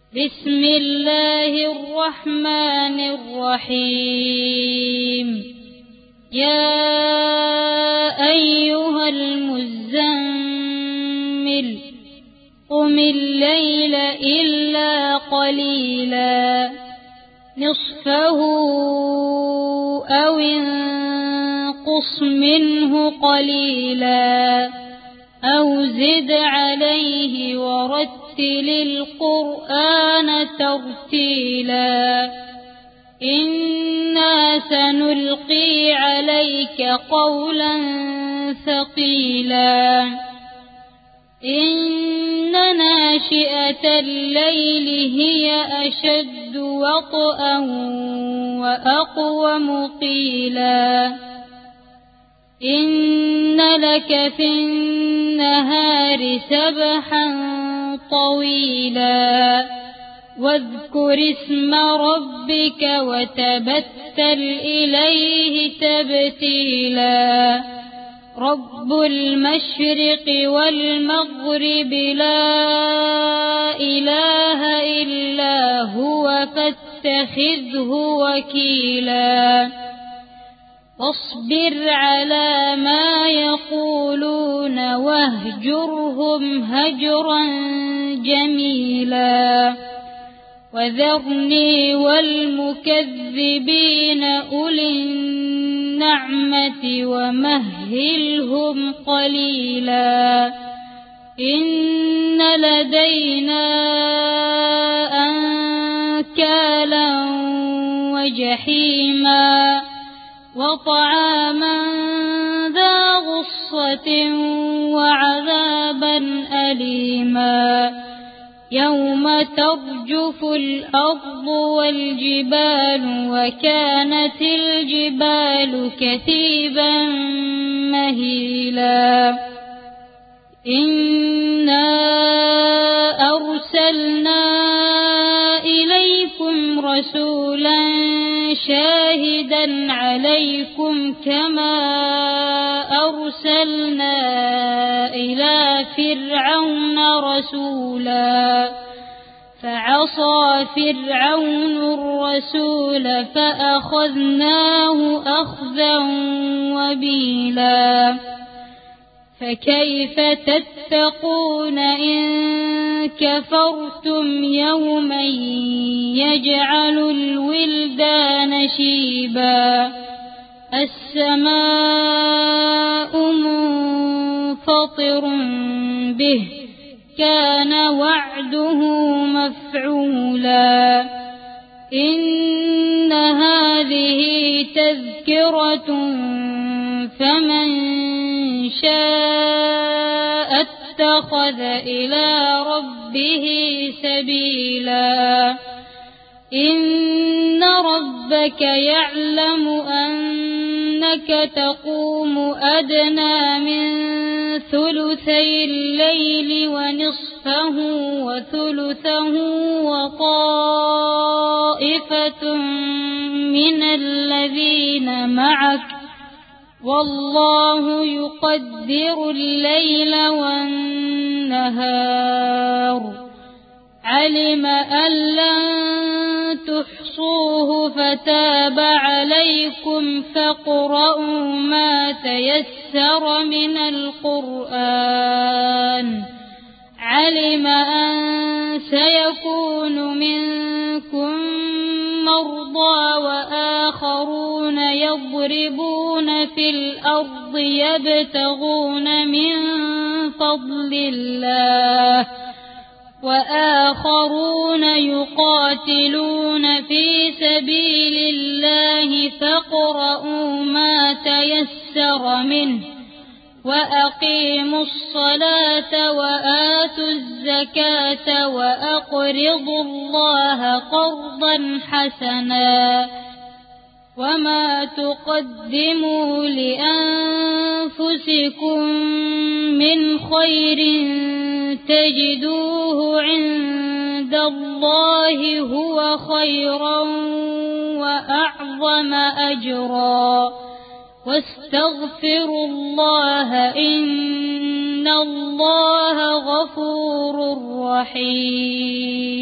بسم الله الرحمن الرحيم يا أيها المزمل قم الليل إلا قليلا نصفه أو انقص منه قليلا أو زد عليه ورتل القرآن ترتيلا إنا سنلقي عليك قولا ثقيلا إن ناشئة الليل هي أشد وطئا وأقوم قيلا إن لك في النهار سبحا طويلا واذكر اسم ربك وتبتل إليه تبتيلا رب المشرق والمغرب لا إله إلا هو فاتخذه وكيلا واصبر على ما يقولون واهجرهم هجرا جميلا وذرني والمكذبين أولي النعمة ومهلهم قليلا إن لدينا أنكالا وجحيما وطعاما ذا غصة وعذابا أليما يوم ترجف الأرض والجبال وكانت الجبال كثيبا مهيلا إنا أرسلنا إليكم رسولا شاهدا عليكم كما أرسلنا إلى فرعون رسولا فعصى فرعون الرسول فأخذناه أخذا وبيلا فكيف تتقون إن كفرتم يوما يجعل الولدان شيبا السماء منفطر به كان وعده مفعولا إن هذه تذكرة فمن شاء اتخذ إلى ربه سبيلا إن ربك يعلم أنك تقوم أدنى من ثلثي الليل ونصفه وثلثه وطائفة من الذين معك والله يقدر الليل والنهار علم أن لن تحصوه فتاب عليكم فاقرؤوا ما تيسر من القرآن علم أن سيكون منكم مرضى وآخرون يضربون في الأرض يبتغون من فضل الله وآخرون يقاتلون في سبيل الله فاقرؤوا ما تيسر منه وأقيموا الصلاة وآتوا الزكاة وأقرضوا الله قرضا حسنا وما تقدموا لأنفسكم من خير تجدوه عند الله هو خيرا وأعظم أجرا واستغفروا الله إن الله غفور رحيم.